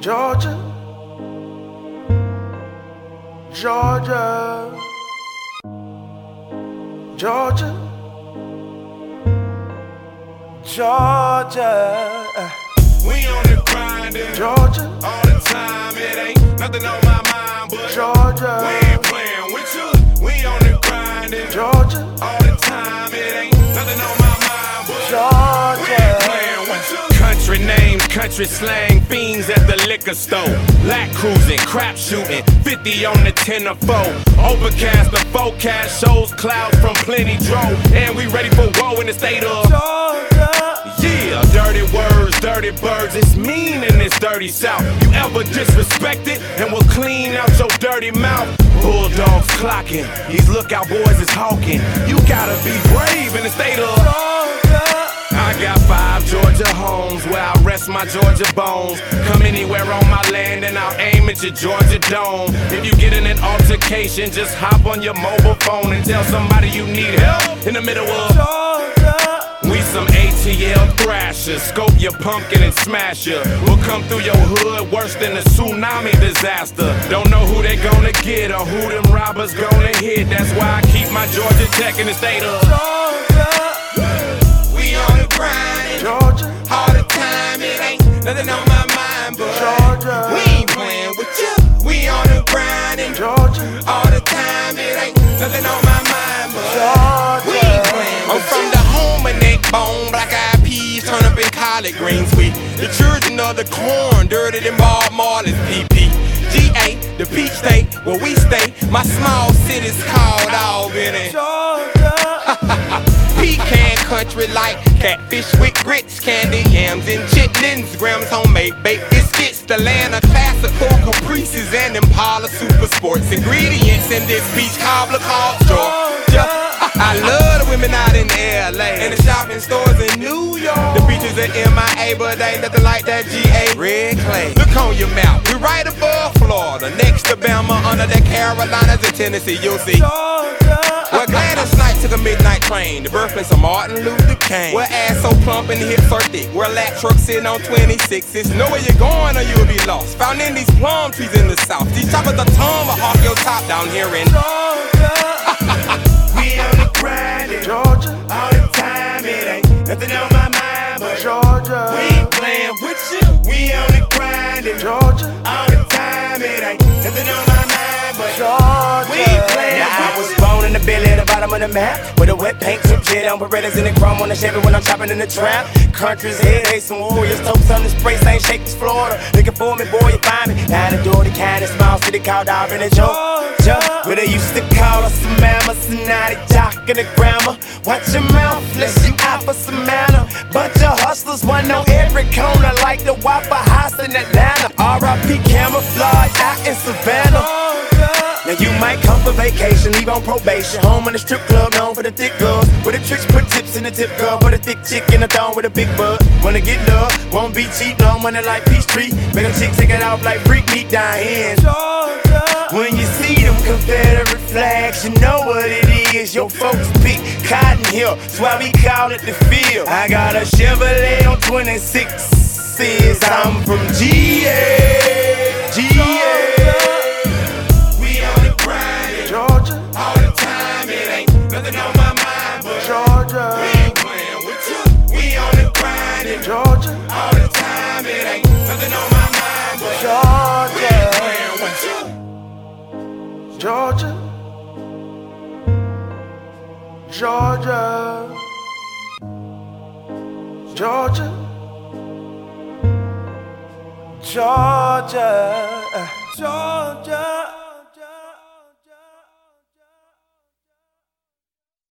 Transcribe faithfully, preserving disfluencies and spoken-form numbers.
Georgia, Georgia, Georgia, Georgia. We on the grind, Georgia, all the time. It ain't nothing on my mind, but Georgia, we ain't playing with you. We on the grind, Georgia, all the time. It ain't nothing on my mind, but Georgia. we ain't playing with you. Country names, country slang, fiends at the liquor store. Lack cruising, crap shooting, fifty on the ten or four. Overcast, the forecast shows clouds from plenty drove. And we ready for war in the state of Georgia. Yeah, dirty words, dirty birds, it's mean in this dirty south. You ever disrespect it, and we'll clean out your dirty mouth. Bulldogs clocking, these lookout boys is hawking. You gotta be brave in the state of Georgia. I got five Georgia homes where I rest my Georgia bones. Come anywhere on my land and I'll aim at your Georgia dome. If you get in an altercation, just hop on your mobile phone and tell somebody you need help in the middle of Georgia. we some A T L thrashers, scope your pumpkin and smash ya. We'll come through your hood worse than a tsunami disaster. Don't know who they gonna get or who them robbers gonna hit. That's why I keep my Georgia Tech in the state of Georgia. We on the grind, Georgia, all the time. It ain't nothing on my mind, but Georgia. we ain't playing with you. We on the grind, and Georgia, all the time. It ain't nothing on my mind, but Georgia. we ain't playing with I'm from the home of neck bone, black eyed peas turn up in collard greens. We the children of the corn, dirty than Bob Marley's P P. G A, the peach state, where we stay. My small city's called Albany. Georgia. Pecan country like catfish with grits, candy yams and chitlins, grams homemade baked biscuits, the land of classical caprices and Impala super sports. Ingredients in this beach cobbler called Georgia. I love the women out in L A and the shopping stores in New York. The beaches are M I A, but ain't nothing like that G A red clay. Look on your map, we right above Florida, next to Bama, under the Carolinas and Tennessee. You'll see. Georgia. Well, Gladys Knight took a midnight train, the birthplace of Martin Luther King. Where ass so plump and hips are thick, where lat trucks sitting on twenty-sixes. Know where you're going or you'll be lost. Found in these plum trees in the south. These choppers are tongue will hawk your top down here in Georgia. We on the grind, Georgia, all the time. It ain't nothing on my mind, but Georgia. we ain't playing with you. We on the grind, Georgia, all the time. It ain't nothing on my mind, but Georgia. we ain't playing Now I with was you. born in the belly at the bottom of the map, with a wet paint, drip jet on Berettas and the chrome on the Chevy when I'm chopping in the trap. Country's head, hey, some warriors, toast on the spray, Saint Shakers, Florida. Looking for me, boy, you find me. Down the door, the kind of small city called Albany, Georgia, where they used to call us some mama, so now they talking the grammar. Watch your mouth, let's you out for some manner. Bunch of hustlers, one on every corner, like the Waffle House in Atlanta. R I P camouflage out in Savannah. Now you might come for vacation, leave on probation. Home in the strip club, known for the thick girls. Where the tricks put tips in the tip girl. For the thick chick in the thong with a big butt. Wanna get love, won't be cheap, no money like Peachtree. Make a chick take it off like freak meat down here. Georgia. When you see them Confederate flags, you know what it is. Your folks pick cotton here, that's why we call it the field. I got a Chevrolet on twenty-sixes, I'm from G A, G A. Georgia, All the time, it ain't nothing on my mind, but Georgia, we ain't playing with you. We on the grind, and Georgia, all the time, it ain't nothing on my mind, but we ain't Georgia, playing with you. Georgia, Georgia, Georgia, Georgia, Georgia.